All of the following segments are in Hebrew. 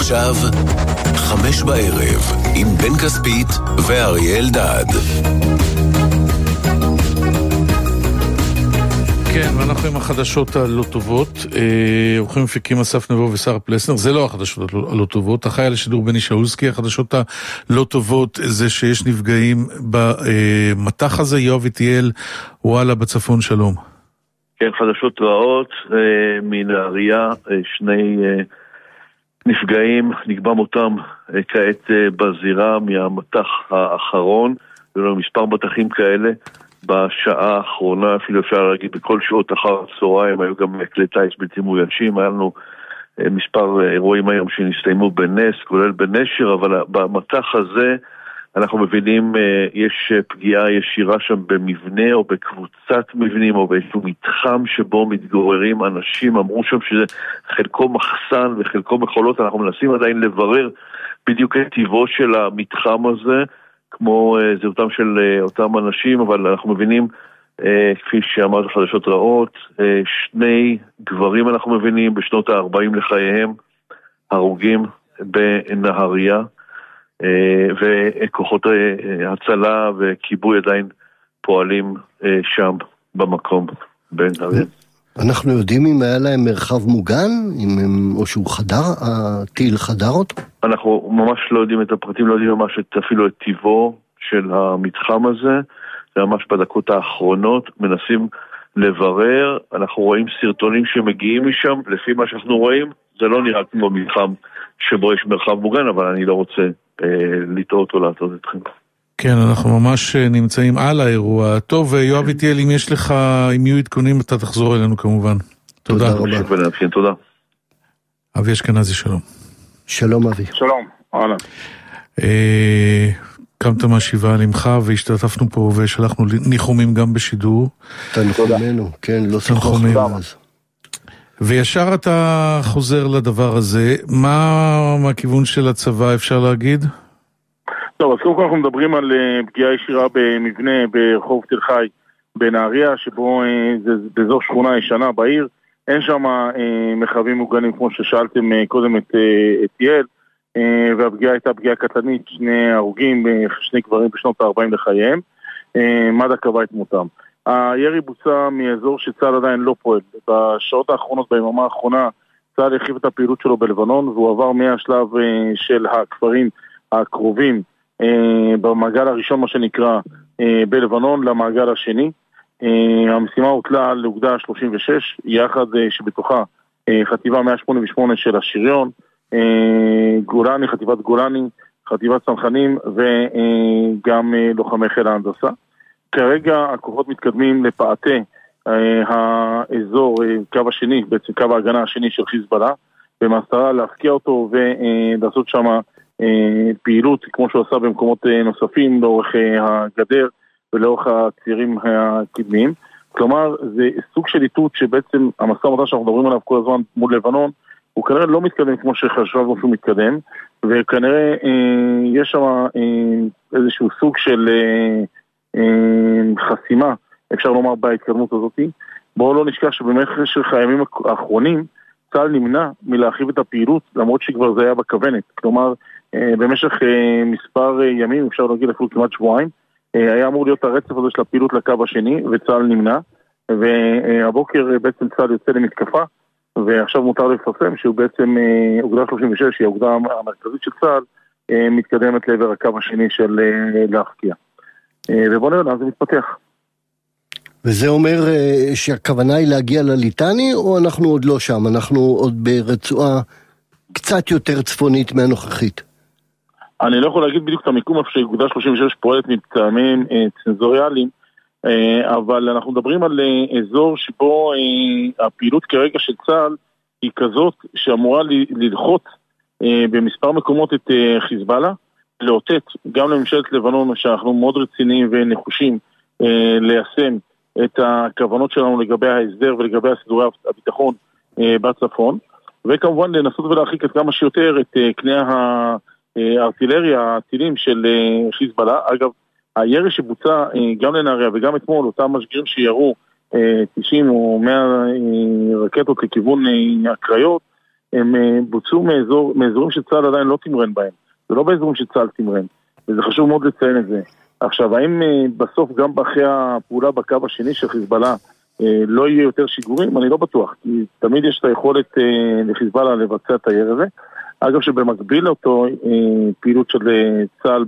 עכשיו 5:00 עם בן כספית ואריאל דד. כן, ואנחנו עם החדשות הלא טובות. עורכים מפיקים אסף נבו ושר פלסנר. זה לא החדשות הלא טובות. החי על השידור בני שאולסקי. החדשות הלא טובות זה שיש נפגעים במתח הזה. יואב איטיאל, וואלה בצפון, שלום. כן, חדשות רעות מנהריה, שני נפגעים, נקבע מותם כעת בזירה מהמתח האחרון. היו לנו מספר מתחים כאלה בשעה האחרונה, אפילו אפשר להגיד בכל שעות אחר הצהריים. היו גם כלי טיס בלתי מאוישים, היה לנו מספר אירועים היום שנסתיימו בנס, כולל בנשר, אבל במתח הזה אנחנו מבינים יש פגיעה ישירה שם במבנה או בקבוצת מבנים או באיזשהו מתחם שבו מתגוררים אנשים. אמרו שם שזה חלקו מחסן וחלקו מחולות. אנחנו מנסים עדיין לברר בדיוק את טבעו של המתחם הזה, כמו זהותם של אותם אנשים, אבל אנחנו מבינים, כפי שאמרת, חדשות רעות, שני גברים אנחנו מבינים בשנות ה-40 לחייהם, הרוגים בנהריה, וכוחות הצלה וכיבוי עדיין פועלים שם במקום בנהריה. אנחנו יודעים אם היה להם מרחב מוגן, או שהוא הטיל חדר אותו? אנחנו ממש לא יודעים את הפרטים, לא יודעים ממש אפילו את טיבו של המתחם הזה. זה ממש בדקות האחרונות, מנסים לברר. אנחנו רואים סרטונים שמגיעים משם, לפי מה שאנחנו רואים, זה לא נראה כמו מתחם שבו יש מרחב מוגן, אבל אני לא רוצה לטעות או להטעות אתכם. כן, אנחנו ממש נמצאים על האירוע. טוב, יואב איטיאל, אם יש לך, אם יהיו עדכונים, אתה תחזור אלינו כמובן. תודה. תודה. אבי אשכנזי, שלום. שלום אבי. שלום, אהלן. קמת מהשבעה על אמך והשתתפנו פה ושלחנו ניחומים גם בשידור. תנחומינו, כן, לא תנחומים. וישר אתה חוזר לדבר הזה, מה הכיוון של הצבא אפשר להגיד? טוב, אז קודם כל אנחנו מדברים על פגיעה ישירה במבנה ברחוב תל חי בנהריה, שבו זה באזור שכונה ישנה בעיר. אין שם מרחבים מוגנים כמו ששאלתם קודם את יעל, והפגיעה הייתה פגיעה קטלנית, שני הרוגים, שני גברים בשנות ה-40 לחייהם. מד"א קבע את מותם. הירי בוצע מאזור שצה"ל עדיין לא פועל. בשעות האחרונות, ביממה האחרונה, צה"ל הרחיב את הפעילות שלו בלבנון, והוא עבר מהשלב של הכפרים הקרובים במעגל הראשון, מה שנקרא, בלבנון, למעגל השני. המשימה הוטלה על אוגדה 36, יחד שבתוכה חטיבה 188 של השריון, גולני, חטיבת גולני, חטיבת צנחנים וגם לוחמי חיל ההנדסה. כרגע הכוחות מתקדמים לפאתי האזור, קו השני, בעצם קו ההגנה השני של חיזבאללה, במטרה להפקיע אותו ולעשות שם פעילות כמו שהוא עשה במקומות נוספים לאורך הגדר ולאורך הצירים הקדמיים. כלומר, זה סוג של איתות שבעצם המשא ומתן שאנחנו מדברים עליו כל הזמן מול לבנון, הוא כנראה לא מתקדם כמו שחשבנו שהוא מתקדם, וכנראה יש שם איזשהו סוג של חסימה, אפשר לומר, בהתקדמות הזאת. בואו לא נשכח שבמשך הימים האחרונים צה"ל נמנע מלהרחיב את הפעילות, למרות שכבר זה היה בכוונת. כלומר, במשך מספר ימים, אפשר להגיד אפילו כמעט שבועיים, היה אמור להיות הרצף הזה של הפעילות לקו השני, וצה"ל נמנע, והבוקר בעצם צה"ל יוצא למתקפה, ועכשיו מותר לפרסם שהוא בעצם, אוגדה 36, היא האוגדה המרכזית של צה"ל, מתקדמת לעבר הקו השני של להפקיע. ובוא נראה לאן זה מתפתח. וזה אומר שהכוונה היא להגיע לליטני, או אנחנו עוד לא שם? אנחנו עוד ברצועה קצת יותר צפונית מהנוכחית? אני לא יכול להגיד בדיוק את המיקום איפה שאוגדה 36 פועלת מטעמים צנזוריאליים, אבל אנחנו מדברים על אזור שבו הפעילות כרגע של צה"ל היא כזאת שאמורה ללחוץ במספר מקומות את חיזבאללה, לאותת גם לממשלת לבנון שאנחנו מאוד רציניים ונחושים ליישם את הכוונות שלנו לגבי ההסדר ולגבי סידורי הביטחון בצפון, וכמובן לנסות ולהרחיק את כמה שיותר את קני הארטילריה, הטילים של חיזבאללה. אגב, הירי שבוצע גם לנהריה וגם אתמול, אותם משגרים שירו 90 או 100 רקטות לכיוון הקריות, הם בוצעו מאזורים שצה"ל עדיין לא תמרן בהם. זה לא באזורים שצה"ל תמרן, וזה חשוב מאוד לציין את זה. עכשיו, האם בסוף גם אחרי הפעולה בקו השני של חיזבאללה לא יהיה יותר שיגורים? אני לא בטוח, כי תמיד יש את היכולת לחיזבאללה לבצע את הירי הזה. אגב, שבמקביל לאותו פעילות של צה"ל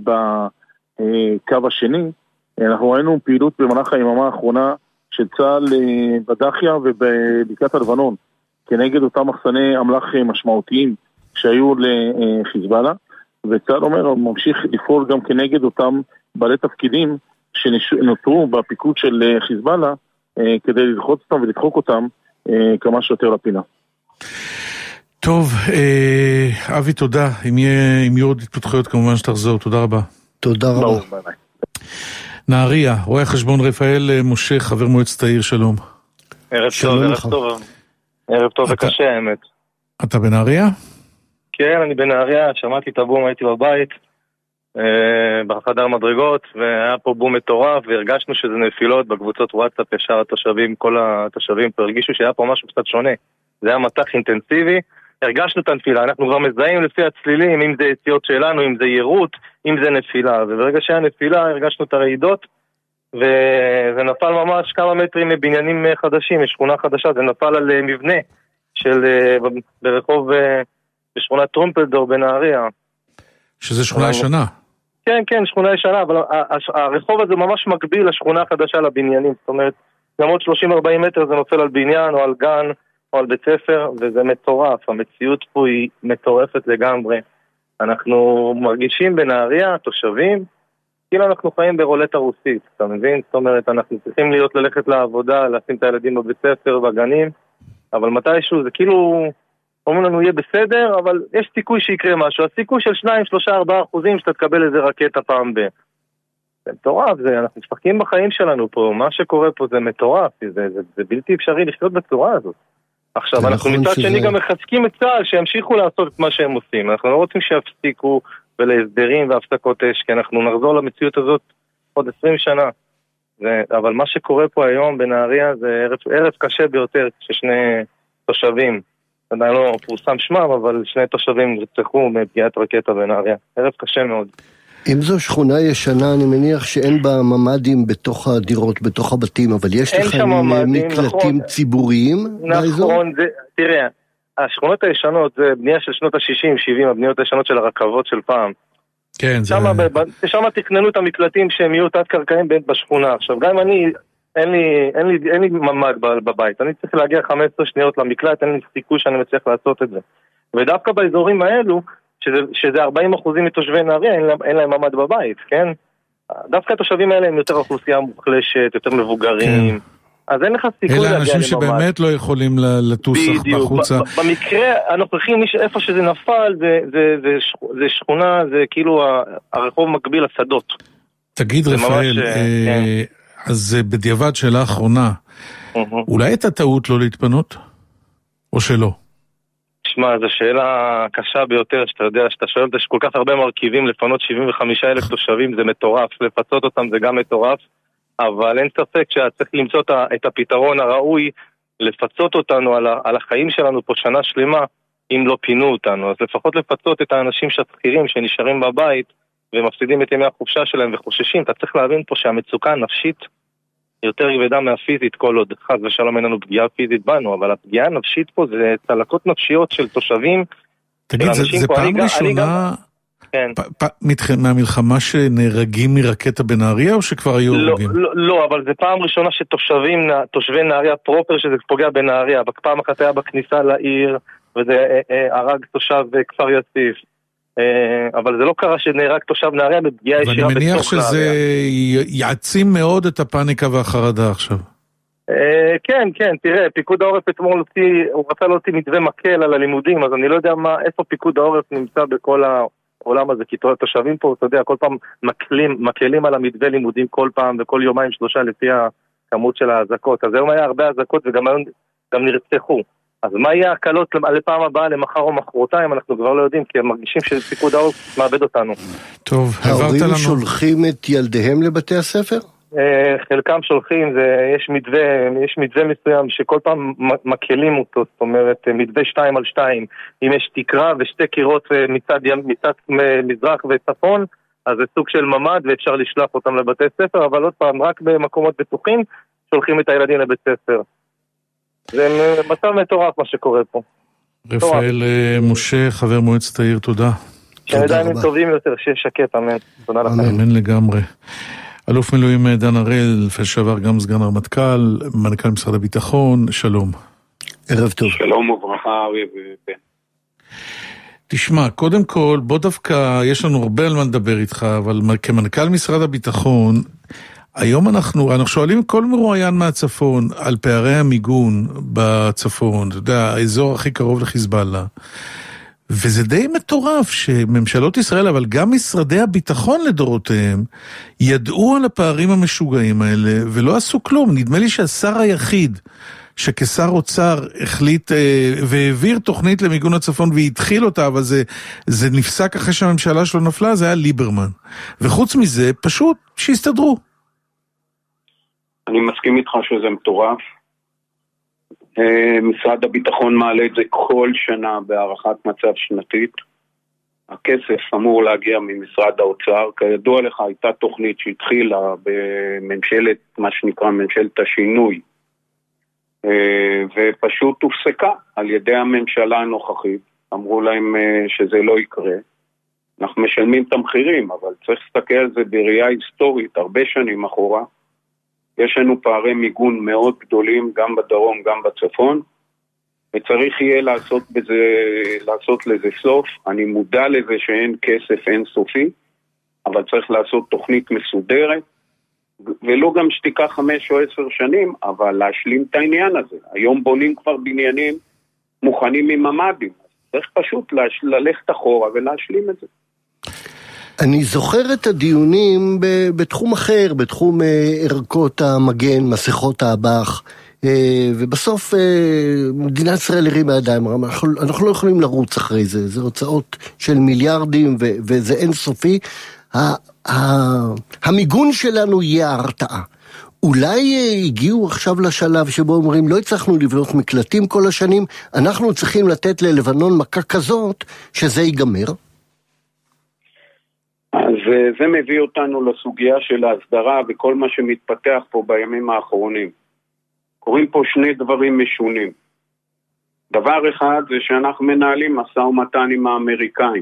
בקו השני, אנחנו ראינו פעילות במהלך היממה האחרונה של צה"ל בדחיה ובבקעת הלבנון, כנגד אותם מחסני אמל"ח משמעותיים שהיו לחיזבאללה, וצה"ל אומר, הוא ממשיך לפעול גם כנגד אותם בעלי תפקידים שנותרו בפיקוד של חיזבאללה, כדי ללחוץ אותם ולדחוק אותם כמה שיותר לפינה. טוב, אבי, תודה. אם יהיו עוד התפתחויות, כמובן שתחזור. תודה רבה. תודה רבה. נהריה, רואה חשבון רפאל משה, חבר מועצת העיר, שלום. ערב טוב. ערב טוב וקשה, האמת. אתה בנהריה? כן, אני בנהריה, שמעתי את הבום, הייתי בבית, בחדר מדרגות, והיה פה בום מטורף, והרגשנו שזה נפילות בקבוצות וואטסאפ, ישר התושבים, כל התושבים פה הרגישו שהיה פה משהו קצת שונה. זה היה מתח אינטנסיבי, הרגשנו את הנפילה, אנחנו כבר מזהים לפי הצלילים, אם זה יציאות שלנו, אם זה ירות, אם זה נפילה, וברגע שהיה נפילה הרגשנו את הרעידות, וזה נפל ממש כמה מטרים מבניינים חדשים, משכונה חדשה, זה נפל על מבנה של ברחוב, בשכונת טרומפלדור בנהריה. שזה שכונה ישנה. כן, שכונה ישנה, אבל הרחוב הזה ממש מקביל לשכונה החדשה לבניינים, זאת אומרת, גם עוד 30-40 מטר זה נופל על בניין או על גן או על בית ספר, וזה מטורף, המציאות פה היא מטורפת לגמרי. אנחנו מרגישים בנהריה, התושבים, כאילו אנחנו חיים ברולטה רוסית, אתה מבין? זאת אומרת, אנחנו צריכים ללכת לעבודה, לשים את הילדים בבית ספר, בגנים, אבל מתישהו זה כאילו, אומרים לנו יהיה בסדר, אבל יש סיכוי שיקרה משהו, הסיכוי של 2-3-4% שאתה תקבל איזה רקטה פעם ב... זה מטורף, אנחנו משחקים בחיים שלנו פה, מה שקורה פה זה מטורף, זה בלתי אפשרי לחיות בצורה הזאת. עכשיו, אנחנו מצד שני גם מחזקים את צה"ל שימשיכו לעשות את מה שהם עושים. אנחנו לא רוצים שיפסיקו ולהסדרים והפסקות אש, כי אנחנו נחזור למציאות הזאת עוד 20 שנה. אבל מה שקורה פה היום בנהריה זה ערב קשה ביותר, ששני תושבים, עדיין לא פורסם שמם, אבל שני תושבים נרצחו מפגיעת רקטה בנהריה. ערב קשה מאוד. אם זו שכונה ישנה, אני מניח שאין בה ממדים בתוך הדירות, בתוך הבתים, אבל יש לכם מקלטים ציבוריים באזור? נכון, תראה, השכונות הישנות זה בנייה של שנות ה-60-70, הבניות הישנות של הרכבות של פעם. כן, זה... שם תכננו את המקלטים שהם יהיו תת-קרקעים בשכונה. עכשיו, גם אין לי ממד בבית, אני צריך להגיע 15 שניות למקלט, אין לי סיכוי שאני מצליח לעשות את זה. ודווקא באזורים האלו, שזה 40% מתושבי נהריה, אין להם ממד בבית, כן? דווקא התושבים האלה הם יותר אוכלוסייה מוחלשת, יותר מבוגרים, אז אין לך סיכוי להגיע לממד. אלה אנשים שבאמת לא יכולים לטוס בחוצה. במקרה הנוכחי, איפה שזה נפל, זה שכונה, זה כאילו הרחוב מקביל לשדות. תגיד רפאל, אז בדיעבד שאלה האחרונה, אולי הייתה טעות לא להתפנות? או שלא? תשמע, זו שאלה קשה ביותר, שאתה יודע, שאתה שואל, יש כל כך הרבה מרכיבים, לפנות 75,000 תושבים, זה מטורף, לפצות אותם זה גם מטורף, אבל אין ספק שצריך למצוא את הפתרון הראוי, לפצות אותנו על החיים שלנו פה שנה שלמה, אם לא פינו אותנו, אז לפחות לפצות את האנשים ששכירים שנשארים בבית, ומפסידים את ימי החופשה שלהם וחוששים, אתה צריך להבין פה שהמצוקה הנפשית, יותר כבדה מהפיזית, כל עוד חס ושלום אין לנו פגיעה פיזית בנו, אבל הפגיעה הנפשית פה זה צלקות נפשיות של תושבים. תגיד, זה פעם ראשונה מהמלחמה שנהרגים מרקטה בנהריה, או שכבר היו הורגים? לא, אבל זה פעם ראשונה שתושבי נהריה פרופר, שזה פוגע בנהריה, פעם אחת היה בכניסה לעיר, וזה הרג תושב כפר יסיף. אבל זה לא קרה שנהרג תושב נהריה בפגיעה ישירה בתוך נהריה. ואני מניח שזה יעצים מאוד את הפאניקה והחרדה עכשיו. כן, תראה, פיקוד העורף אתמול הוא רצה להוציא מתווה מקל על הלימודים, אז אני לא יודע איפה פיקוד העורף נמצא בכל העולם הזה, כי תושבים פה, אתה יודע, כל פעם מקלים על המתווה לימודים כל פעם, וכל יומיים 3 לפי הכמות של ההזקות. אז היום היה הרבה הזקות וגם נרצחו. אז מה יהיה הקלות לפעם הבאה, למחר או מחרותיים, אנחנו כבר לא יודעים, כי הם מרגישים שפיקוד העורף מאבד אותנו. טוב, העברת לנו. ההורים שולחים את ילדיהם לבתי הספר? חלקם שולחים, יש מתווה מסוים שכל פעם מקלים אותו, זאת אומרת מתווה 2x2, אם יש תקרה ושתי קירות מצד מזרח וצפון, אז זה סוג של ממד ואפשר לשלוח אותם לבתי ספר, אבל עוד פעם, רק במקומות בטוחים שולחים את הילדים לבית ספר. זה מצב מטורף מה שקורה פה. רפאל משה, חבר מועצת העיר, תודה. שנדע ימים טובים יותר, שיהיה שקט, אמן. תודה לכם. אמן לגמרי. אלוף מילואים דן הראל, לשעבר גם סגן הרמטכ"ל, מנכ"ל משרד הביטחון, שלום. ערב טוב. שלום וברכה, אריה ובן. תשמע, קודם כל, בוא דווקא, יש לנו הרבה על מה לדבר איתך, אבל כמנכ"ל משרד הביטחון, היום אנחנו שואלים כל מרואיין מהצפון על פערי המיגון בצפון, אתה יודע, האזור הכי קרוב לחיזבאללה, וזה די מטורף שממשלות ישראל, אבל גם משרדי הביטחון לדורותיהם, ידעו על הפערים המשוגעים האלה, ולא עשו כלום. נדמה לי שהשר היחיד, שכשר אוצר החליט והעביר תוכנית למיגון הצפון והתחיל אותה, אבל זה נפסק אחרי שהממשלה שלו נפלה, זה היה ליברמן. וחוץ מזה, פשוט שיסתדרו. אני מסכים איתך שזה מטורף. משרד הביטחון מעלה את זה כל שנה בהערכת מצב שנתית. הכסף אמור להגיע ממשרד האוצר. כידוע לך, הייתה תוכנית שהתחילה בממשלת, מה שנקרא ממשלת השינוי, ופשוט הופסקה על ידי הממשלה הנוכחית. אמרו להם שזה לא יקרה. אנחנו משלמים את המחירים, אבל צריך להסתכל על זה בראייה היסטורית, הרבה שנים אחורה. יש לנו פערי מיגון מאוד גדולים, גם בדרום, גם בצפון, וצריך יהיה לעשות לזה סוף. אני מודע לזה שאין כסף אין סופי, אבל צריך לעשות תוכנית מסודרת, ולא גם שתיקח 5 או 10 שנים, אבל להשלים את העניין הזה. היום בונים כבר בניינים מוכנים עם ממ"דים, צריך פשוט ללכת אחורה ולהשלים את זה. אני זוכר את הדיונים בתחום אחר, בתחום ערכות המגן, מסכות האב"ח, ובסוף מדינת ישראל הרימה ידיים, אנחנו לא יכולים לרוץ אחרי זה, זה הוצאות של מיליארדים וזה אינסופי. המיגון שלנו יהיה ההרתעה. אולי הגיעו עכשיו לשלב שבו אומרים, לא הצלחנו לבנות מקלטים כל השנים, אנחנו צריכים לתת ללבנון מכה כזאת שזה ייגמר? אז זה מביא אותנו לסוגיה של ההסדרה וכל מה שמתפתח פה בימים האחרונים. קוראים פה שני דברים משונים. דבר אחד זה שאנחנו מנהלים משא ומתן עם האמריקאים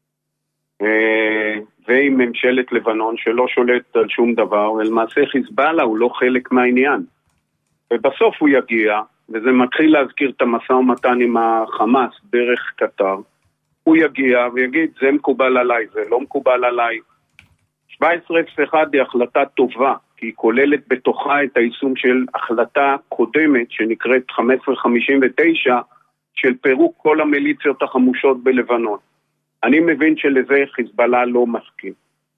ועם ממשלת לבנון שלא שולט על שום דבר, ולמעשה חיזבאללה הוא לא חלק מהעניין. ובסוף הוא יגיע, וזה מתחיל להזכיר את המשא ומתן עם החמאס דרך קטר, הוא יגיע ויגיד זה מקובל עליי, זה לא מקובל עליי. 1701 היא החלטה טובה, כי היא כוללת בתוכה את היישום של החלטה קודמת שנקראת 1559 של פירוק כל המיליציות החמושות בלבנון. אני מבין שלזה חיזבאללה לא מסכים.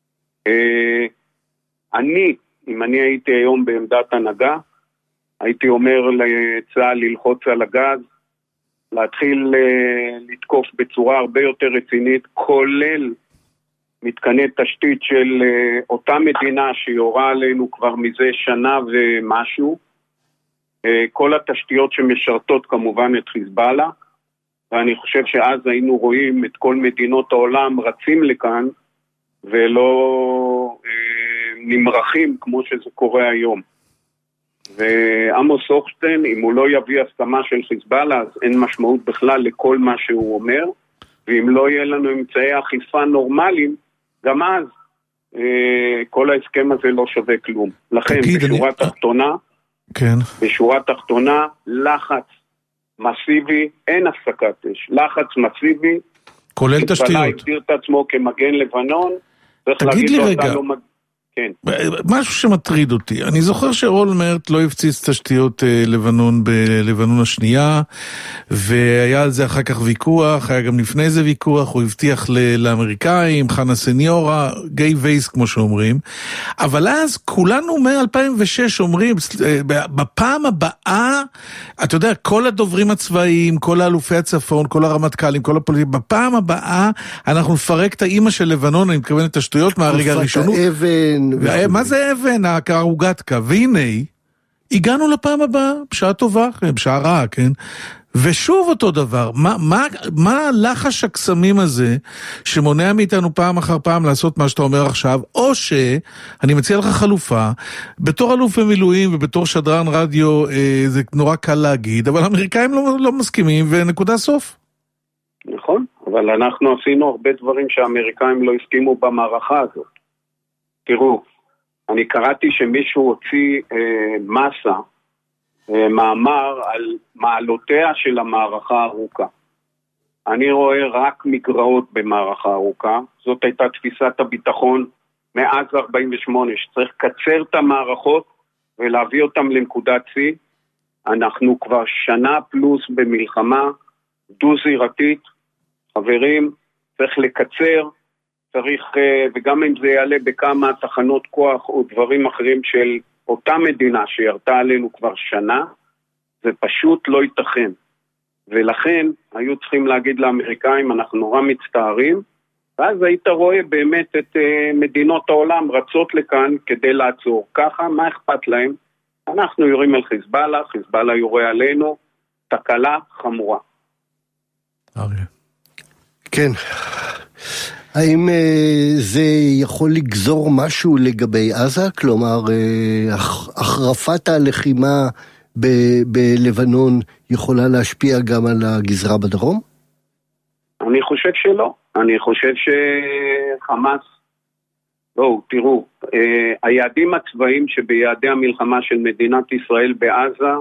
אם אני הייתי היום בעמדת הנהגה, הייתי אומר לצה"ל ללחוץ על הגז, להתחיל לתקוף בצורה הרבה יותר רצינית, כולל מתקני תשתית של אותה מדינה שיורה עלינו כבר מזה שנה ומשהו, כל התשתיות שמשרתות כמובן את חיזבאללה, ואני חושב שאז היינו רואים את כל מדינות העולם רצים לכאן, ולא נמרחים כמו שזה קורה היום. ועמוס הוכשטיין, אם הוא לא יביא הסכמה של חיזבאללה, אז אין משמעות בכלל לכל מה שהוא אומר, ואם לא יהיה לנו אמצעי אכיפה נורמליים, גם אז כל ההסכם הזה לא שווה כלום. לכן, בשורה תחתונה, בשורה תחתונה, לחץ מסיבי, אין הפסקת אש, לחץ מסיבי, כולל תשתיות. חיזבאללה הגדיר את עצמו כמגן לבנון, תגיד לי רגע, כן. משהו שמטריד אותי, אני זוכר שאולמרט לא הפציץ תשתיות לבנון בלבנון השנייה, והיה על זה אחר כך ויכוח, היה גם לפני זה ויכוח, הוא הבטיח לאמריקאים, חנה סניורה, גיי וייס כמו שאומרים, אבל אז כולנו מ-2006 אומרים, בפעם הבאה, אתה יודע, כל הדוברים הצבאיים, כל האלופי הצפון, כל הרמטכ"לים, כל הפוליטים, בפעם הבאה אנחנו נפרק את האימא של לבנון, אני מתכוון את השטויות מהרגע הראשון. האבן, מה זה אבן, הרוגטקה? והנה, הגענו לפעם הבאה, בשעה טובה, בשעה רעה, כן? ושוב אותו דבר, מה לחש הקסמים הזה שמונע מאיתנו פעם אחר פעם לעשות מה שאתה אומר עכשיו, או שאני מציע לך חלופה, בתור אלוף במילואים ובתור שדרן רדיו זה נורא קל להגיד, אבל האמריקאים לא מסכימים ונקודה סוף. נכון, אבל אנחנו עשינו הרבה דברים שהאמריקאים לא הסכימו במערכה הזאת. תראו, אני קראתי שמישהו הוציא מסה, מאמר על מעלותיה של המערכה הארוכה. אני רואה רק מגרעות במערכה הארוכה. זאת הייתה תפיסת הביטחון מאז 48, שצריך לקצר את המערכות ולהביא אותם לנקודת שיא. אנחנו כבר שנה פלוס במלחמה דו-זירתית. חברים, צריך לקצר, צריך, וגם אם זה יעלה בכמה תחנות כוח או דברים אחרים של אותה מדינה שירתה עלינו כבר שנה, זה פשוט לא ייתכן. ולכן היו צריכים להגיד לאמריקאים, אנחנו נורא מצטערים, ואז היית רואה באמת את מדינות העולם רצות לכאן כדי לעצור. ככה, מה אכפת להם? אנחנו יורים על חיזבאללה, חיזבאללה יורה עלינו, תקלה חמורה. אריה. כן. האם זה יכול לגזור משהו לגבי עזה? כלומר, החרפת הלחימה בלבנון יכולה להשפיע גם על הגזרה בדרום? אני חושב שלא. אני חושב שחמאס, תראו, היעדים הצבאיים שביעדי המלחמה של מדינת ישראל בעזה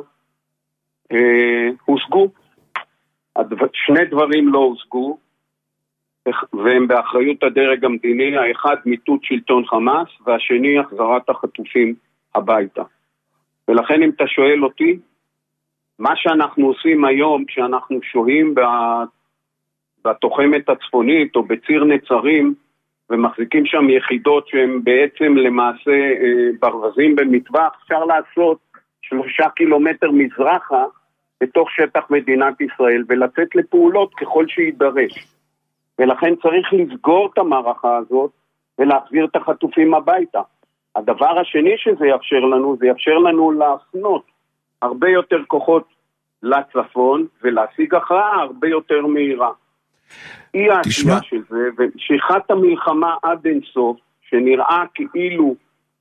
הושגו. שני דברים לא הושגו, והם באחריות הדרג המדיני, האחד מיטוט שלטון חמאס, והשני החזרת החטופים הביתה. ולכן אם אתה שואל אותי, מה שאנחנו עושים היום, כשאנחנו שוהים בתוחמת הצפונית, או בציר נצרים, ומחזיקים שם יחידות שהן בעצם למעשה ברווזים במטווח, אפשר לעשות 3 קילומטר מזרחה, בתוך שטח מדינת ישראל, ולצאת לפעולות ככל שידרש. ולכן צריך לסגור את המערכה הזאת, ולהחזיר את החטופים הביתה. הדבר השני שזה יאפשר לנו, זה יאפשר לנו להפנות הרבה יותר כוחות לצפון, ולהשיג הכרעה הרבה יותר מהירה. היא העשייה של זה, ושליחת המלחמה עד אינסוף, שנראה כאילו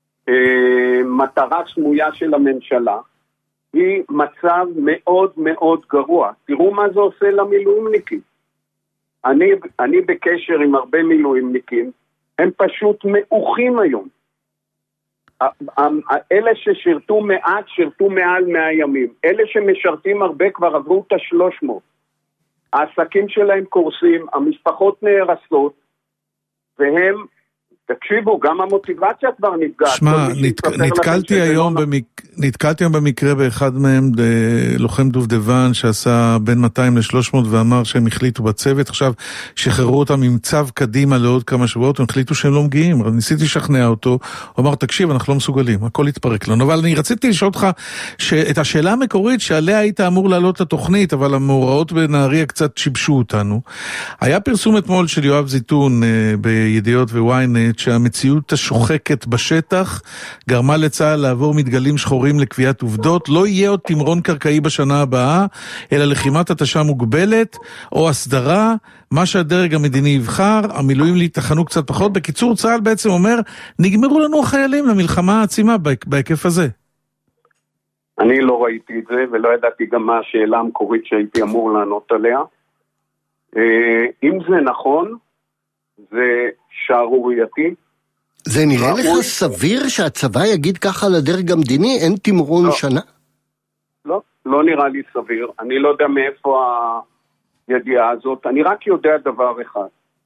מטרה סמויה של הממשלה, היא מצב מאוד מאוד גרוע. תראו מה זה עושה למילואימניקים. אני בקשר עם הרבה מילואימניקים, הם פשוט מאוחים היום. אלה ששירתו מעט, שירתו מעל 100 ימים. אלה שמשרתים הרבה כבר עברו את 300. העסקים שלהם קורסים, המשפחות נהרסות, והם, תקשיבו, גם המוטיבציה כבר נפגעת. שמע, נתקלתי היום במקרה באחד מהם, לוחם דובדבן שעשה בין 200 ל-300 ואמר שהם החליטו בצוות, עכשיו שחררו אותם עם צו קדימה לעוד כמה שבועות, הם החליטו שהם לא מגיעים, ניסיתי לשכנע אותו, הוא אמר, תקשיב, אנחנו לא מסוגלים, הכל יתפרק לנו, אבל אני רציתי לשאול אותך את השאלה המקורית שעליה היית אמור לעלות לתוכנית, אבל המאורעות בנהריה קצת שיבשו אותנו. היה פרסום אתמול של יואב זיתון בידיעות וויינט, שהמציאות השוחקת בשטח גרמה לצה"ל לעבור מדגלים שחורים לקביעת עובדות, לא יהיה עוד תמרון קרקעי בשנה הבאה, אלא לחימת התשה מוגבלת או הסדרה, מה שהדרג המדיני יבחר, המילואים להתחנו קצת פחות. בקיצור, צה"ל בעצם אומר, נגמרו לנו החיילים למלחמה העצימה בהיקף הזה. אני לא ראיתי את זה, ולא ידעתי גם מה השאלה המקורית שהייתי אמור לענות עליה. אם זה נכון, זה שערורייתי. זה נראה לך סביר שהצבא יגיד ככה לדרג המדיני, אין תמרון שנה? לא נראה לי סביר. אני לא יודע מאיפה הידיעה הזאת. אני רק יודע דבר אחד.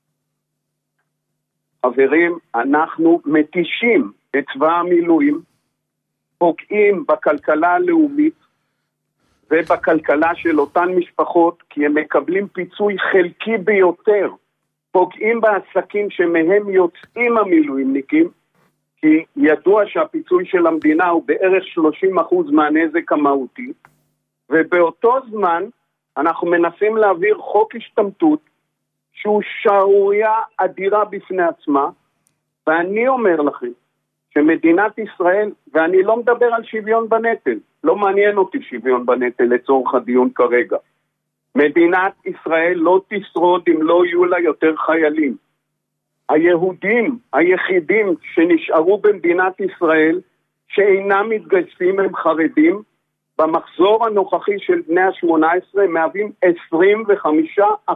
חברים, אנחנו מתישים את צבא המילואים, פוגעים בכלכלה הלאומית ובכלכלה של אותן משפחות, כי הם מקבלים פיצוי חלקי ביותר. פוגעים בעסקים שמהם יוצאים המילואימניקים, כי ידוע שהפיצוי של המדינה הוא בערך 30% מהנזק המהותי, ובאותו זמן אנחנו מנסים להעביר חוק השתמטות, שהוא שערוריה אדירה בפני עצמה, ואני אומר לכם, שמדינת ישראל, ואני לא מדבר על שוויון בנטל, לא מעניין אותי שוויון בנטל לצורך הדיון כרגע. מדינת ישראל לא תשרוד אם לא יהיו לה יותר חיילים. היהודים היחידים שנשארו במדינת ישראל שאינם מתגייסים הם חרדים, במחזור הנוכחי של בני ה-18 מהווים 25%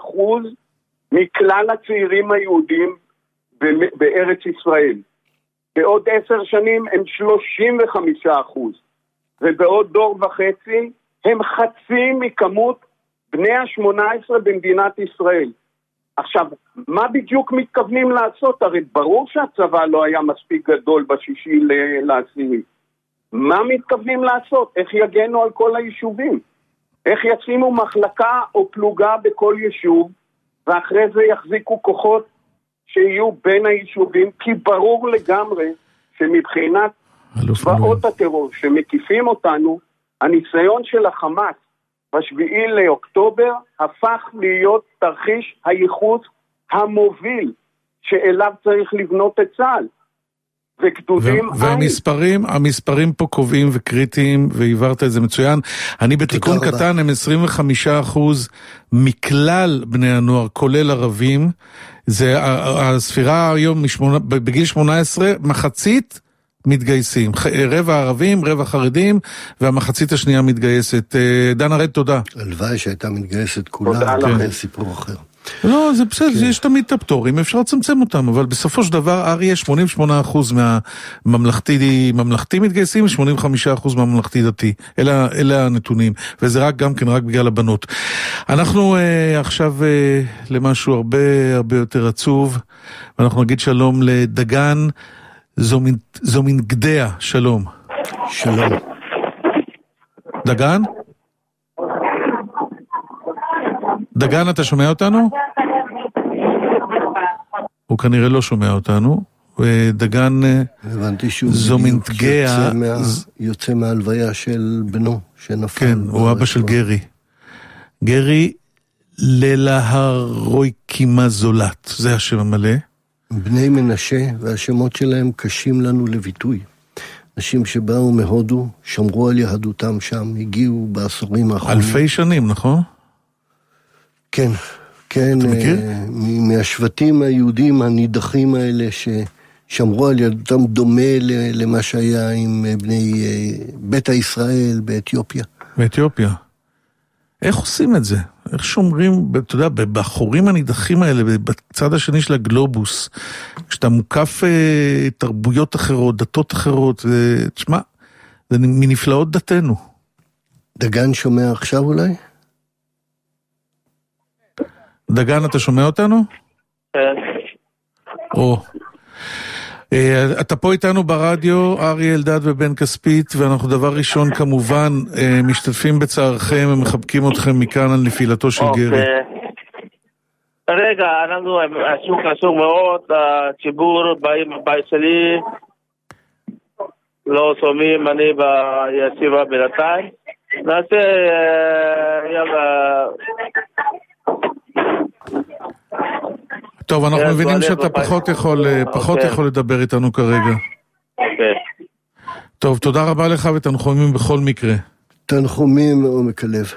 מכלל הצעירים היהודים בארץ ישראל. בעוד 10 שנים הם 35%, ובעוד דור וחצי הם חצי מכמות בני ה-18 במדינת ישראל. עכשיו, מה בדיוק מתכוונים לעשות? הרי ברור שהצבא לא היה מספיק גדול ב6/10. מה מתכוונים לעשות? איך יגנו על כל היישובים? איך ישימו מחלקה או פלוגה בכל יישוב, ואחרי זה יחזיקו כוחות שיהיו בין היישובים? כי ברור לגמרי שמבחינת צבאות הטרור שמקיפים אותנו, הניסיון של החמאס ב7 לאוקטובר הפך להיות תרחיש הייחוס המוביל שאליו צריך לבנות את צה"ל. וגדודים והמספרים פה קובעים וקריטיים, והעברת את זה מצוין. אני בתיקון קטן, הם 25% מכלל בני הנוער, כולל ערבים. זה הספירה היום בגיל 18, מחצית מתגייסים, רבע ערבים, רבע חרדים, והמחצית השנייה מתגייסת. דן הרד, תודה. הלוואי שהייתה מתגייסת כולה, זה סיפור אחר. לא, זה בסדר, יש תמיד את הפטורים, אפשר לצמצם אותם, אבל בסופו של דבר, אריה, 88% מהממלכתי מתגייסים, 85% מהממלכתי דתי. אלה הנתונים, וזה גם כן רק בגלל הבנות. אנחנו עכשיו למשהו הרבה יותר עצוב, ואנחנו נגיד שלום לדגן זומינגדיה, שלום. שלום. דגן? דגן, אתה שומע אותנו? הוא כנראה לא שומע אותנו. דגן זומינגדיה יוצא מהלוויה של בנו שנפל. כן, הוא אבא של גרי. גרי ללהרויקימה זולת, זה השם המלא. בני מנשה, והשמות שלהם קשים לנו לביטוי. אנשים שבאו מהודו, שמרו על יהדותם שם, הגיעו בעשורים האחרונים. אלפי שנים, נכון? כן, כן. אתה מכיר? מהשבטים היהודים הנידחים האלה ששמרו על יהדותם, דומה למה שהיה עם בני ביתא ישראל באתיופיה. באתיופיה. איך עושים את זה? איך שומרים, אתה יודע, בחורים הנידחים האלה, בצד השני של הגלובוס, כשאתה מוקף תרבויות אחרות, דתות אחרות, תשמע, זה מנפלאות דתנו. דגן שומע עכשיו אולי? דגן, אתה שומע אותנו? כן. אתה פה איתנו ברדיו, אריה אלדד ובן כספית, ואנחנו דבר ראשון כמובן משתתפים בצערכם ומחבקים אתכם מכאן על נפילתו של גרי. רגע, אנחנו השוק חשוב מאוד, הציבור בבית שלי לא שומעים, אני בישיבה בינתיים. נעשה יאללה. טוב, אנחנו מבינים שאתה פחות יכול לדבר איתנו כרגע. טוב, תודה רבה לך ותנחומים בכל מקרה. תנחומים מעומק הלב.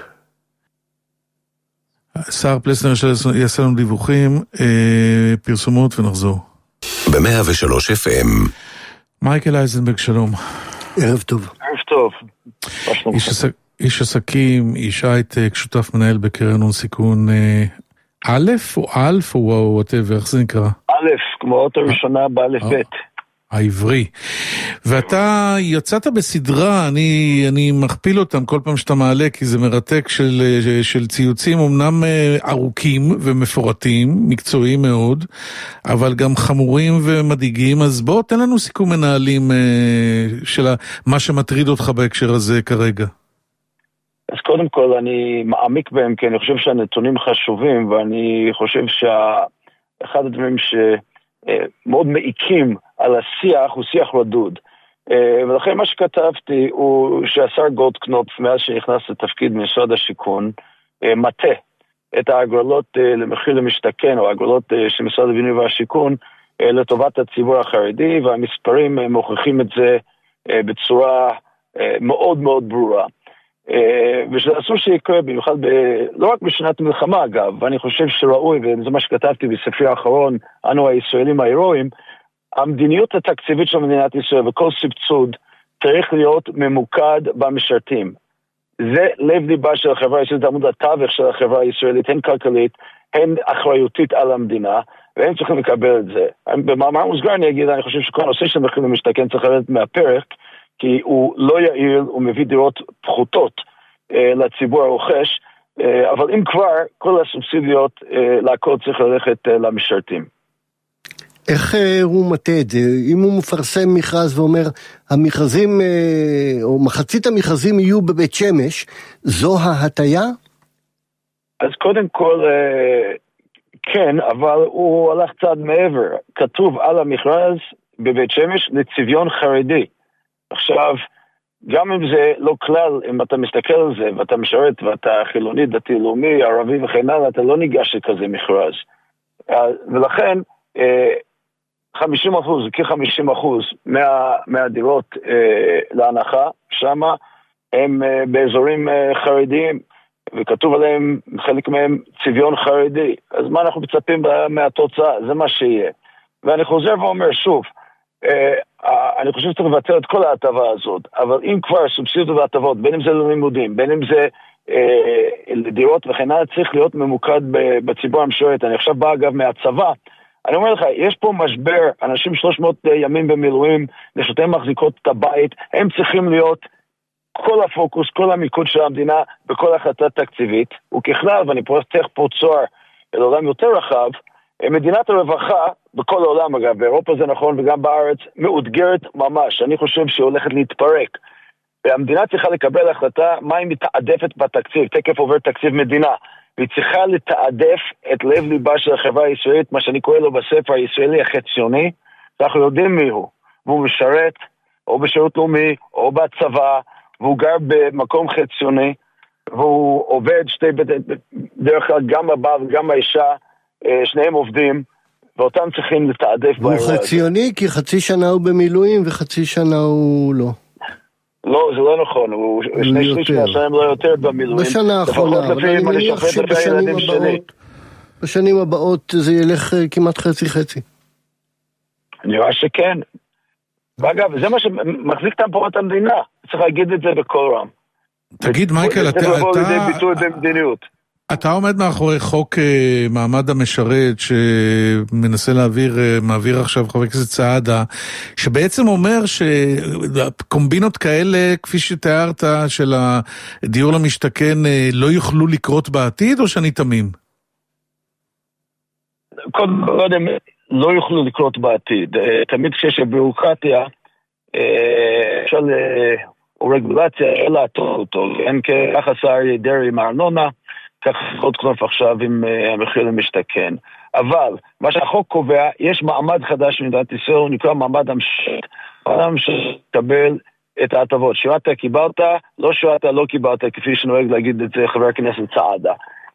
שר פלסנר יעשה לנו דיווחים, פרסומות ונחזור. ב-103 FM. מייקל אייזנברג, שלום. ערב טוב. ערב טוב. איש עסקים, איש הייטק, שותף מנהל בקרן הון סיכון א' או אלף או וואטאבר, איך זה נקרא? א', כמו אות הראשונה באלף ב'. העברי. ואתה יצאת בסדרה, אני מכפיל אותם כל פעם שאתה מעלה, כי זה מרתק של ציוצים, אמנם ארוכים ומפורטים, מקצועיים מאוד, אבל גם חמורים ומדאיגים. אז בוא, תן לנו סיכום מנהלים של מה שמטריד אותך בהקשר הזה כרגע. אז קודם כל אני מעמיק בהם, כי אני חושב שהנתונים חשובים, ואני חושב שאחד הדברים שמאוד מעיקים על השיח הוא שיח רדוד. ולכן מה שכתבתי הוא שהשר גולדקנופ, מאז שנכנס לתפקיד משרד השיכון, מטה את ההגרלות למחיר למשתכן, או ההגרלות של משרד הבינוי והשיכון, לטובת הציבור החרדי, והמספרים מוכיחים את זה בצורה מאוד מאוד ברורה. ושזה אסור שיקרה במיוחד לא רק בשנת מלחמה אגב, ואני חושב שראוי, וזה מה שכתבתי בספרי האחרון, אנו הישראלים ההירואיים, המדיניות התקציבית של מדינת ישראל וכל סבסוד צריך להיות ממוקד במשרתים. זה לב ליבה של החברה הישראלית, עמוד התווך של החברה הישראלית, הן כלכלית, הן אחריותית על המדינה, והם צריכים לקבל את זה. במאמר מוסגר אני אגיד, אני חושב שכל הנושא של מחיר למשתכן צריך לרדת מהפרק, כי הוא לא יעיל, הוא מביא דירות פחותות לציבור הרוכש, אבל אם כבר, כל הסובסידיות להכל צריך ללכת למשרתים. איך הוא מטה את זה? אם הוא מפרסם מכרז ואומר, המכרזים, או מחצית המכרזים יהיו בבית שמש, זו ההטיה? אז קודם כל, כן, אבל הוא הלך צעד מעבר. כתוב על המכרז בבית שמש לצביון חרדי. עכשיו, גם אם זה לא כלל, אם אתה מסתכל על זה, ואתה משרת, ואתה חילוני, דתי, לאומי, ערבי וכן הלאה, אתה לא ניגש לכזה מכרז. ולכן, 50%, כ-50% מהדירות להנחה, שמה הם באזורים חרדיים, וכתוב עליהם, חלק מהם צביון חרדי. אז מה אנחנו מצפים מהתוצאה? זה מה שיהיה. ואני חוזר ואומר שוב, אני חושב שצריך לבטל את כל ההטבה הזאת, אבל אם כבר סובסידיות והטבות, בין אם זה ללימודים, בין אם זה לדירות וכן הלאה, צריך להיות ממוקד בציבור המשרת. אני עכשיו בא אגב מהצבא, אני אומר לך, יש פה משבר, אנשים 300 ימים במילואים, נשותיהם מחזיקות את הבית, הם צריכים להיות כל הפוקוס, כל המיקוד של המדינה בכל החלטה תקציבית, וככלל, ואני פותח פה צוהר אל עולם יותר רחב, מדינת הרווחה, בכל העולם אגב, באירופה זה נכון וגם בארץ, מאותגרת ממש, אני חושב שהיא הולכת להתפרק, והמדינה צריכה לקבל החלטה מה היא מתעדפת בתקציב, תקף עובר תקציב מדינה, והיא צריכה לתעדף את לב ליבה של החברה הישראלית, מה שאני קורא לו בספר הישראלי החציוני, אנחנו יודעים מי הוא, והוא משרת, או בשירות לאומי, או בצבא, והוא גר במקום חציוני, והוא עובד דרך כלל גם הבעל וגם האישה, שניהם עובדים, ואותם צריכים לתעדף. והוא חציוני כי חצי שנה הוא במילואים וחצי שנה הוא לא. לא, זה לא נכון, הוא שני שליש מהשנים לא יותר במילואים. בשנה האחרונה, אבל אני מניח שבשנים הבאות זה ילך כמעט חצי-חצי. נראה שכן. ואגב, זה מה שמחזיק את המפורת המדינה, צריך להגיד את זה בכל רם. תגיד מייקל, אתה עומד מאחורי חוק מעמד המשרת שמנסה מעביר עכשיו חבר הכנסת סעדה, שבעצם אומר שקומבינות כאלה, כפי שתיארת, של הדיור למשתכן, לא יוכלו לקרות בעתיד, או שאני תמים? קודם, לא יוכלו לקרות בעתיד. תמיד כשיש ביורוקרטיה, אפשר או רגולציה, אלא אותו. אין כך עשה אריה דרעי עם הארנונה, כך עוד כנוף עכשיו עם המחיר למשתכן. אבל מה שהחוק קובע, יש מעמד חדש במדינת ישראל, הוא נקרא מעמד המשרת. מעמד המשרת תקבל את ההטבות. שירת קיבלת, לא שירת לא קיבלת, כפי שנוהג להגיד את זה חבר הכנסת סעדה.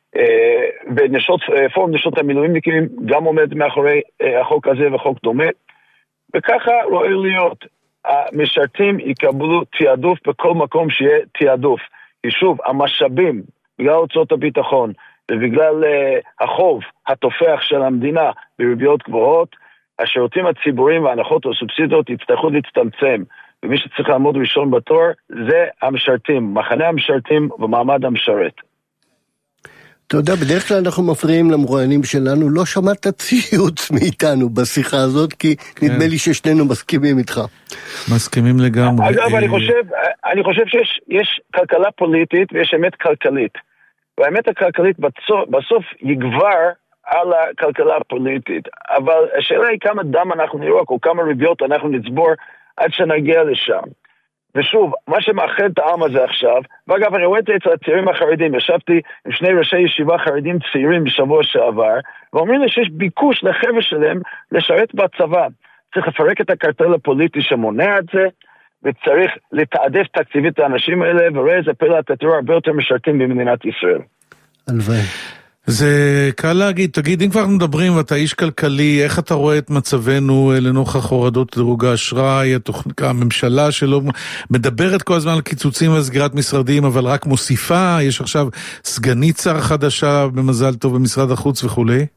פורום נשות המילואימניקים גם עומד מאחורי החוק הזה וחוק דומה. וככה רואה להיות, המשרתים יקבלו תיעדוף בכל מקום שיהיה תיעדוף. כי שוב, המשאבים, בגלל הוצאות הביטחון ובגלל החוב התופח של המדינה בריביות גבוהות, השירותים הציבוריים וההנחות או סובסידיות יצטרכו להצטמצם, ומי שצריך לעמוד ראשון בתור זה המשרתים, מחנה המשרתים ומעמד המשרת. אתה יודע, בדרך כלל אנחנו מפריעים למרואיינים שלנו, לא שמעת ציוץ מאיתנו בשיחה הזאת, כי נדמה לי ששנינו מסכימים איתך. מסכימים לגמרי. אגב, אני חושב שיש כלכלה פוליטית ויש אמת כלכלית. והאמת הכלכלית בסוף יגבר על הכלכלה הפוליטית. אבל השאלה היא כמה דם אנחנו נרוק, או כמה ריביות אנחנו נצבור עד שנגיע לשם. ושוב, מה שמאחד את העם הזה עכשיו, ואגב, אני רואה את זה אצל הצעירים החרדים, ישבתי עם שני ראשי ישיבה חרדים צעירים בשבוע שעבר, ואומרים לי שיש ביקוש לחבר'ה שלהם לשרת בצבא. צריך לפרק את הקרטל הפוליטי שמונע את זה, וצריך לתעדף תקציבית את האנשים האלה, וראה איזה פלא, אתה תראו הרבה יותר משרתים במדינת ישראל. הלוואי. זה קל להגיד, תגיד, אם כבר מדברים ואתה איש כלכלי, איך אתה רואה את מצבנו לנוכח הורדות דירוג האשראי, הממשלה שלא מדברת כל הזמן על קיצוצים וסגירת משרדים, אבל רק מוסיפה, יש עכשיו סגנית שר חדשה במזל טוב במשרד החוץ וכולי?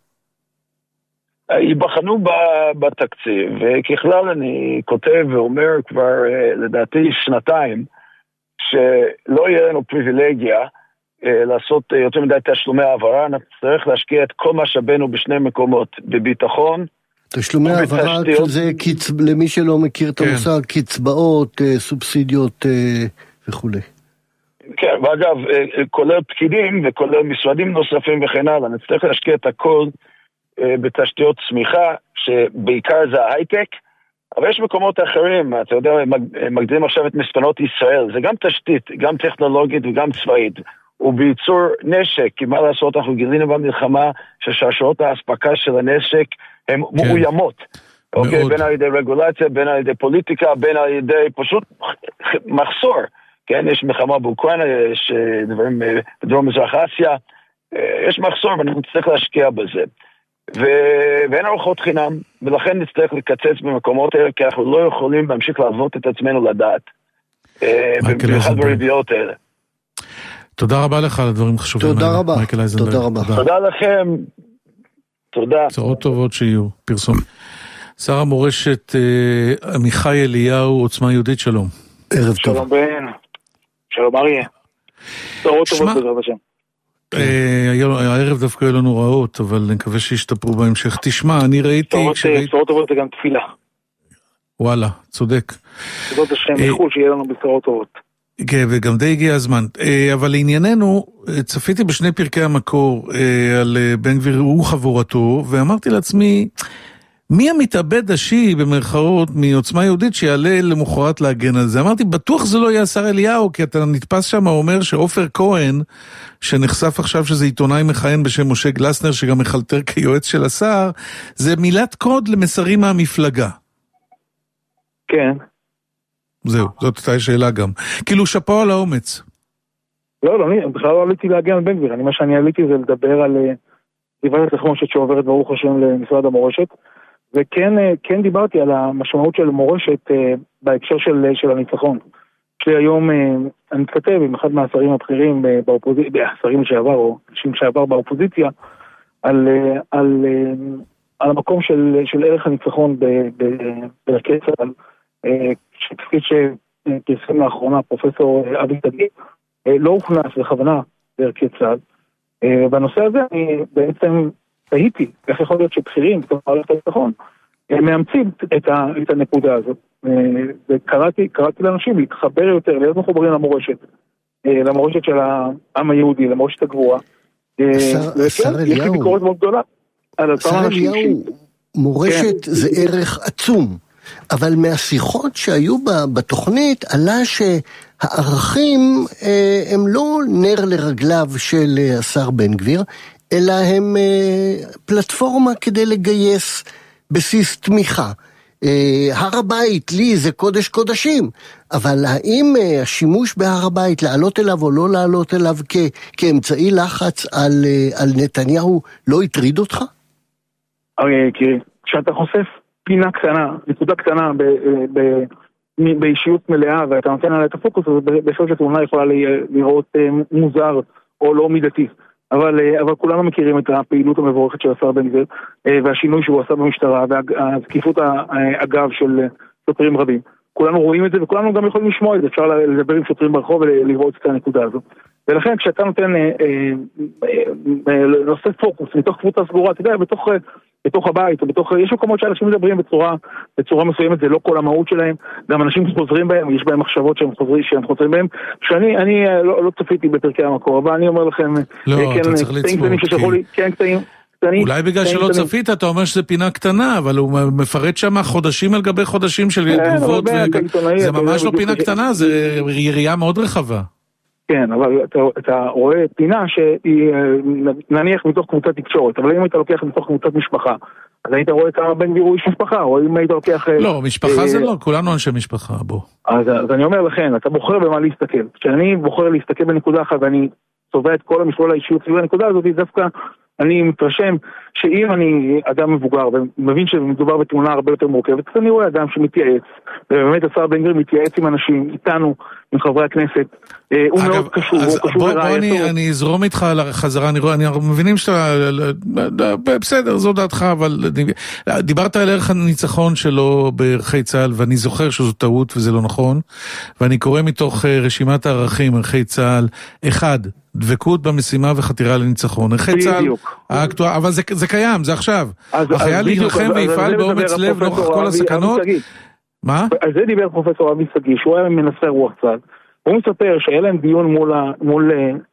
ייבחנו בתקציב, וככלל אני כותב ואומר כבר לדעתי שנתיים, שלא יהיה לנו פריבילגיה לעשות יותר מדי תשלומי העברה, נצטרך להשקיע את כל משאבינו בשני מקומות, בביטחון. תשלומי העברה זה למי שלא מכיר את המושג, קצבאות, סובסידיות וכו'. כן, ואגב, כולל פקידים וכולל משרדים נוספים וכן הלאה, נצטרך להשקיע את הכל בתשתיות צמיחה, שבעיקר זה ההייטק, אבל יש מקומות אחרים, אתה יודע, מגדירים עכשיו את מספנות ישראל, זה גם תשתית, גם טכנולוגית וגם צבאית, ובייצור נשק, כי מה לעשות, אנחנו גילינו במלחמה ששרשרות האספקה של הנשק הן מאוימות, אוקיי, בין על ידי רגולציה, בין על ידי פוליטיקה, בין על ידי פשוט מחסור, כן, יש מלחמה באוקראינה, יש דברים בדרום מזרח אסיה, יש מחסור ואנחנו נצטרך להשקיע בזה. ואין ארוחות חינם, ולכן נצטרך לקצץ במקומות האלה, כי אנחנו לא יכולים להמשיך לעבוד את עצמנו לדעת, במיוחד בריביות האלה. תודה רבה לך על הדברים חשובים. תודה רבה. תודה רבה. תודה לכם. תודה. צרות טובות שיהיו, פרסום. שר המורשת עמיחי אליהו, עוצמה יהודית, שלום. ערב טוב. שלום בן. שלום אריה. צרות טובות בעזרת השם. הערב דווקא היו לנו רעות, אבל אני מקווה שישתפרו בהמשך. תשמע, אני ראיתי... בשורות טובות זה גם תפילה. וואלה, צודק. בעזרת השם, איחול שיהיה לנו בשורות טובות. כן, וגם די הגיע הזמן. אבל לענייננו, צפיתי בשני פרקי המקור על בן גביר וחבורתו, ואמרתי לעצמי, מי המתאבד השיעי במרכאות מעוצמה יהודית שיעלה למחרת להגן על זה? אמרתי, בטוח זה לא יהיה השר אליהו, כי אתה נתפס שם ואומר שעופר כהן, שנחשף עכשיו שזה עיתונאי מכהן בשם משה גלסנר, שגם מחלטר כיועץ של השר, זה מילת קוד למסרים מהמפלגה. כן. זהו, זאת הייתה שאלה גם. כאילו שפו על האומץ. לא, אני בכלל לא עליתי להגן על בן גביר. מה שאני עליתי זה לדבר על גבעת התחמושת שעוברת ברוך השם למשרד המורשת, וכן דיברתי על המשמעות של מורשת בהקשר של הניצחון. שהיום אני מתכתב עם אחד מהשרים הבכירים באופוזיציה, השרים לשעבר או אנשים שעבר באופוזיציה, על המקום של ערך הניצחון בערכי צה"ל, שתפקיד שפרסם לאחרונה פרופסור אבי תגיד, לא הוכנס בכוונה בערכי צה"ל. בנושא הזה אני בעצם תהיתי, איך יכול להיות שבכירים, בתוך מערכת הביטחון, מאמצים את הנקודה הזאת. וקראתי לאנשים להתחבר יותר, להיות מחוברים למורשת של העם היהודי, למורשת הגבורה. השר אליהו, יש לי ביקורת מאוד גדולה על אותם אנשים. מורשת זה ערך עצום, אבל מהשיחות שהיו בתוכנית עלה שהערכים הם לא נר לרגליו של השר בן גביר, אלא הם פלטפורמה כדי לגייס בסיס תמיכה. הר הבית לי זה קודש קודשים, אבל האם השימוש בהר הבית, לעלות אליו או לא לעלות אליו כאמצעי לחץ על נתניהו לא יטריד אותך? כי כשאתה חושף פינה קטנה, נקודה קטנה באישיות מלאה, ואתה נותן עליה את הפוקוס, אז בהחלט התמונה יכולה לראות מוזר או לא מידתי. אבל כולנו מכירים את הפעילות המבורכת של השר בן גביר, והשינוי שהוא עשה במשטרה, והזקיפות האגב של שוטרים רבים. כולנו רואים את זה, וכולנו גם יכולים לשמוע את זה. אפשר לדבר עם שוטרים ברחוב ולראות את הנקודה הזו. ולכן כשאתה נותן נושא פוקוס מתוך קבוצה סגורה, אתה יודע, בתוך הבית, יש מקומות שאנשים מדברים בצורה מסוימת, זה לא כל המהות שלהם, גם אנשים חוזרים בהם, יש בהם מחשבות שהם חוזרים בהם, שאני לא צפיתי בפרקי המקור, אבל אני אומר לכם, אתה צריך לצפות, אולי בגלל שלא צפית, אתה אומר שזה פינה קטנה, אבל הוא מפרט שם חודשים על גבי חודשים של תגובות, זה ממש לא פינה קטנה, זה יריעה מאוד רחבה. כן, אבל אתה רואה פינה שהיא נניח מתוך קבוצת תקשורת, אבל אם היית לוקח מתוך קבוצת משפחה, אז היית רואה כמה בן גביר הוא איש משפחה, או אם היית לוקח... לא, משפחה זה לא, כולנו אנשי משפחה, בוא. אז אני אומר לכן, אתה בוחר במה להסתכל. כשאני בוחר להסתכל בנקודה אחת, ואני צובע את כל המכלול האישיות סביב הנקודה הזאת, דווקא אני מתרשם שאם אני אדם מבוגר ומבין שמדובר בתמונה הרבה יותר מורכבת, אז אני רואה אדם שמתייעץ, ובאמת השר בן גביר מתייעץ עם אנשים, איתנו, עם חברי הכנסת, הוא מאוד קשור, הוא קשור לרעייתו. אני אזרום איתך על החזרה, אנחנו מבינים שאתה, בסדר, זו דעתך, אבל דיברת על ערך הניצחון שלו בערכי צה"ל, ואני זוכר שזו טעות וזה לא נכון, ואני קורא מתוך רשימת הערכים, ערכי צה"ל, 1, דבקות במשימה וחתירה לניצחון. ערכי צה"ל, אבל זה קיים, זה עכשיו. החייל להילחם ויפעל באומץ לב נוכח כל הסכנות. מה? על זה דיבר פרופסור אבי שגיא, שהוא היה מנסה רוח צה"ל. הוא מספר שהיה להם דיון מול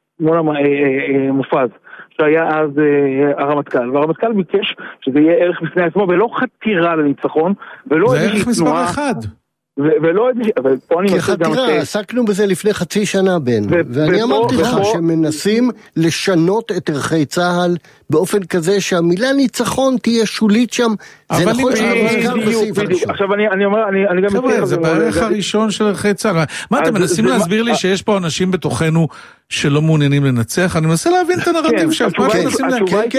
מופז, שהיה אז הרמטכ"ל, והרמטכ"ל ביקש שזה יהיה ערך בפני עצמו, ולא חתירה לניצחון, זה ערך מספר 1. ולא, אבל פה אני כי חתירה, עסקנו בזה לפני חצי שנה בן, ואני אמרתי לך שמנסים לשנות את ערכי צה"ל באופן כזה שהמילה ניצחון תהיה שולית שם, זה נכון שמוזכר בסעיף הראשון. עכשיו אני אומר, אני גם חבר'ה, זה בערך הראשון של ערכי צה"ל. מה אתם מנסים להסביר לי שיש פה אנשים בתוכנו שלא מעוניינים לנצח? אני מנסה להבין את הנרטיב שם. התשובה היא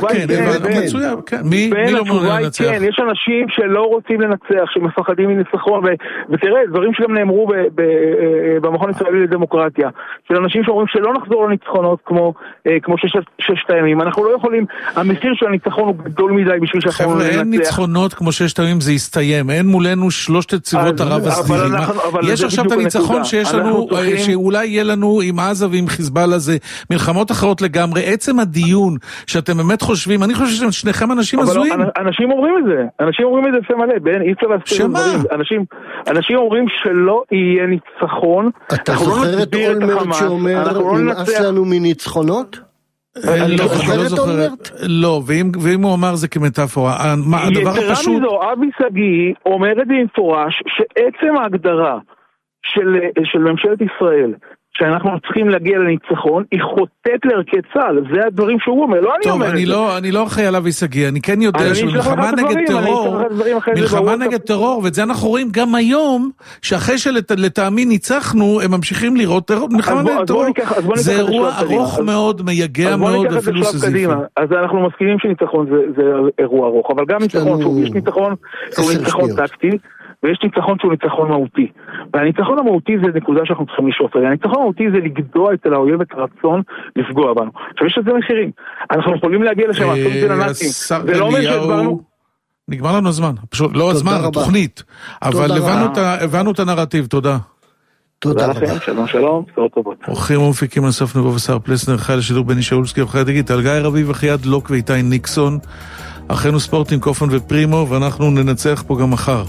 כן, מי לא מעוניין לנצח? יש אנשים שלא רוצים לנצח, שמפחדים מניצחון, ותראה, דברים שגם נאמרו במכון הישראלי לדמוקרטיה, של אנשים שאומרים שלא נחזור לניצחונות כמו ששת הימים. אנחנו לא יכולים, המחיר של הניצחון הוא גדול מדי בשביל שאנחנו חבר'ה, אין ניצחונות כמו ששת הימים, זה יסתיים. אין מולנו שלושת צבאות ערב הסדירים. יש עכשיו את הניצחון שיש לנו, שאולי יהיה לנו עם עזה ועם חיזבאללה, זה מלחמות אחרות לגמרי. עצם הדיון שאתם באמת חושבים, אני חושב שאתם שניכם אנשים הזויים. אנשים אומרים את זה. אנשים אומרים את זה בפה מלא. אי אפשר להסתיר דברים. אנשים אומרים שלא יהיה ניצחון. אתה זוכר את אולמרט שאומר נמאס לנו מניצחונות? לא זוכר. לא, ואם הוא אמר זה כמטאפורה, הדבר הפשוט... יתרה מזו, אבי שגיא אומר את זה במפורש, שעצם ההגדרה של ממשלת ישראל, שאנחנו צריכים להגיע לניצחון, היא חוטאת לערכי צה"ל. זה הדברים שהוא אומר, לא אני אומר את זה. טוב, אני לא אחראי עליו ויסגי, אני כן יודע שמלחמה נגד טרור, ואת זה אנחנו רואים גם היום, שאחרי שלטעמי ניצחנו, הם ממשיכים לראות טרור, מלחמה נגד טרור. זה אירוע ארוך מאוד, מייגע מאוד, אפילו סזיפי. אז אנחנו מסכימים שניצחון זה אירוע ארוך, אבל גם ניצחון, יש ניצחון טקטי, ויש ניצחון שהוא ניצחון מהותי. והניצחון המהותי זה נקודה שאנחנו צריכים לשאוף אליה. הניצחון המהותי זה לגדוע אצל האויב את הרצון לפגוע בנו. עכשיו יש לזה מחירים. אנחנו יכולים להגיע לשם, לעשות את זה לנאצים. זה לא אומר שהדברנו... נגמר לנו הזמן. פשוט לא הזמן, התוכנית. אבל הבנו את הנרטיב, תודה. תודה לכם, שלום, בשורות טובות. אורחים ומפיקים אסף נבו ושר פלסנר, חייל השידור בני שאולסקי, וחייל דיגיטל, גיא רביב, וחייד לוק ואיתי ניקסון. אחינו ספורטים, קופן ופרימו, ואנחנו ננצח פה גם מחר.